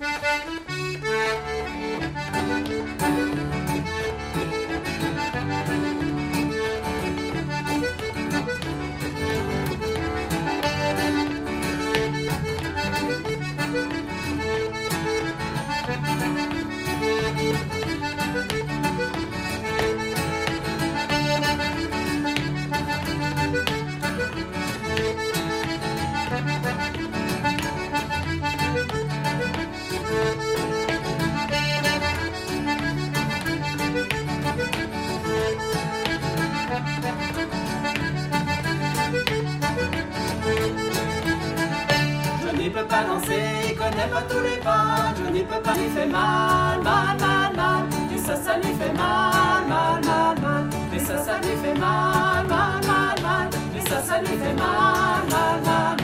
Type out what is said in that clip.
Je ne peux pas danser, il connaît pas tous les pas. Je ne peux pas, lui fait mal, mal, mal, mal. Et ça lui fait mal, mal, mal, mal. Et ça lui fait mal, mal, mal, mal. Et ça lui fait mal, mal, mal, mal.